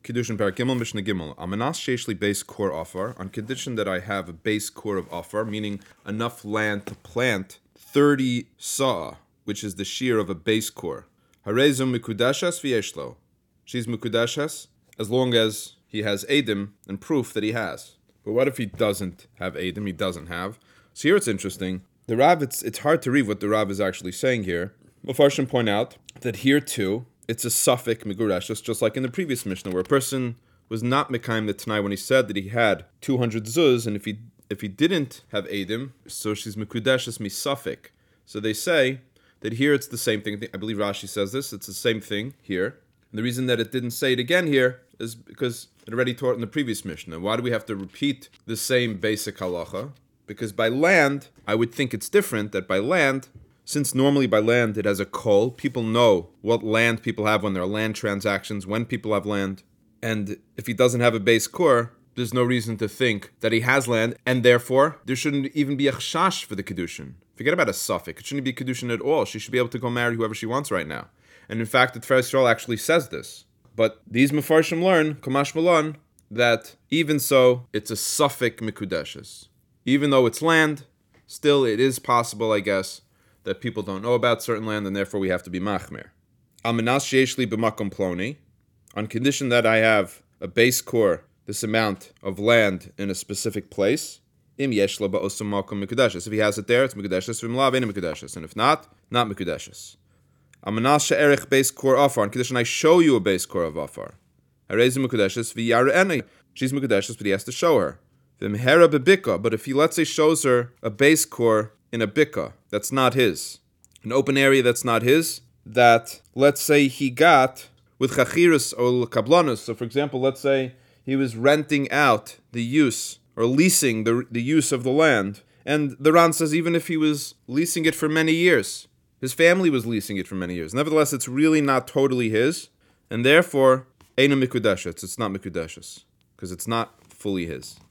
Kiddushin Parak Gimel Mishnah Gimel. Amanas sheshli base core offer, on condition that I have a base core of offer, meaning enough land to plant 30 saw, which is the shear of a base core. Harezum mikudashas v'yeshlo. She's mikudashas as long as he has edim and proof that he has. But what if he doesn't have edim? He doesn't have. So here it's interesting. The Rav, it's hard to read what the Rav is actually saying here. Mefarshim point out that here too, it's a suffix megurashas, just like in the previous Mishnah, where a person was not mekayim the Tanai when he said that he had 200 zuz, and if he didn't have edim, so she's mekudashas misafik. So they say that here it's the same thing. I believe Rashi says this. It's the same thing here. And the reason that it didn't say it again here is because it already taught in the previous Mishnah. Why do we have to repeat the same basic halacha? Because by land, I would think it's different, that by land, since normally by land it has a kol, people know what land people have when there are land transactions, when people have land. And if he doesn't have a base core, there's no reason to think that he has land, and therefore there shouldn't even be a chashash for the kedushin. Forget about a suffix. It shouldn't be kedushin at all. She should be able to go marry whoever she wants right now. And in fact, the Tiferes Yisrael actually says this. But these mefarshim learn, kamash malon, that even so, it's a suffix mikudeshes. Even though it's land, still it is possible, I guess, that people don't know about certain land, and therefore we have to be machmer. Amanas sheshli b'makom ploni, on condition that I have a base core, this amount of land in a specific place. Im yeshla ba'osam makom mikudeshes. If he has it there, it's mikudeshes. V'mlav ain't mikudeshes, and if not mikudeshes. Amanas she'erich base core offer, on condition I show you a base core of offer. Harezim mikudeshes v'yar'enei. She's mikudeshes, but he has to show her. V'mhera bebika, but if he, let's say, shows her a base core in a bika that's not his, an open area that's not his, that, let's say, he got with chachiris or kablanus. So, for example, let's say he was renting out the use or leasing the use of the land. And the Ran says even if he was leasing it for many years, his family was leasing it for many years. Nevertheless, it's really not totally his, and therefore, eina mikudeshes. It's not mikudeshes because it's not fully his.